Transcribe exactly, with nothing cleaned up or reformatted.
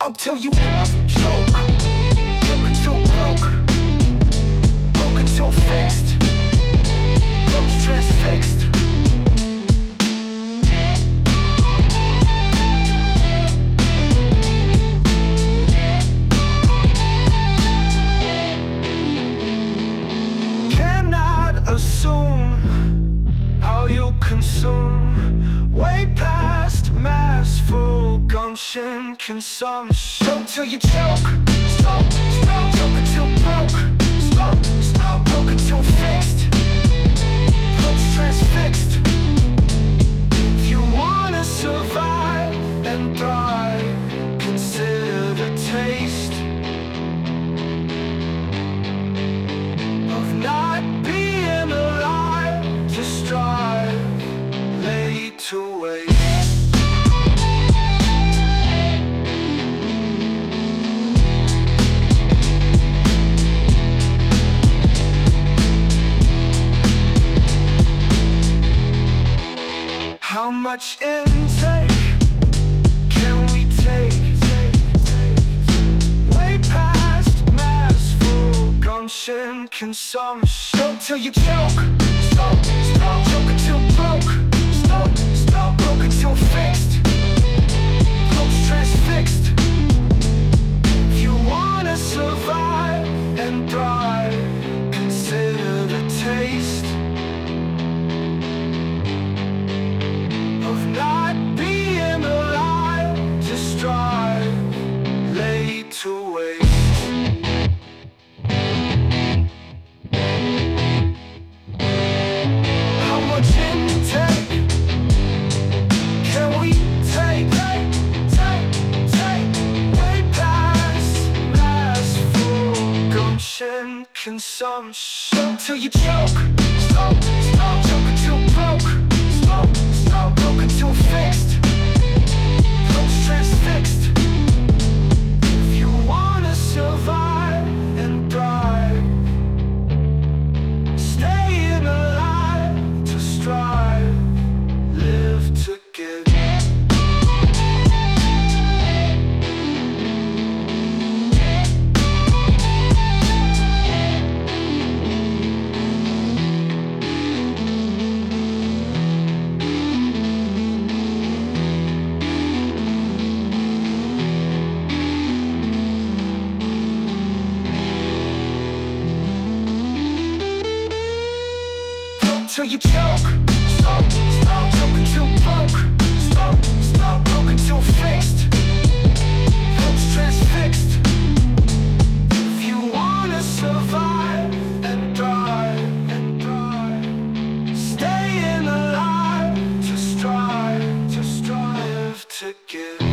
smoke till you choke. Broke until broke. Broke until fixed. Broke transfixed. Cannot assume how you consume way past mass full gumption consumption. Choke till you choke. Smoke, smoke, choke until broke. Smoke, smoke, broke until fixed. Broke transfixed. If you wanna survive and thrive, consider the taste of not being alive. To strive, laid to waste. How much intake can we take? Way past mass full gumption consumption. Choke till you choke. Smoke, smoke, choke until broke. Smoke, smoke, broke until fixed. Broke transfixed. If you wanna survive and thrive, consider the taste of not being alive. To strive, laid to waste. How much intake can we take? Take, take, take. Way past mass full gumption consumption. Choke till you choke. Smoke, smoke, choke until broke. Smoke, smoke, broke until fixed. Broke transfixed. If you wanna survive and thrive, staying alive to strive, live to give. Till you choke. Smoke, smoke, choke until broke. Smoke, smoke, broke until fixed. Broke transfixed. If you wanna survive and thrive, and thrive, staying alive to strive, to strive to give.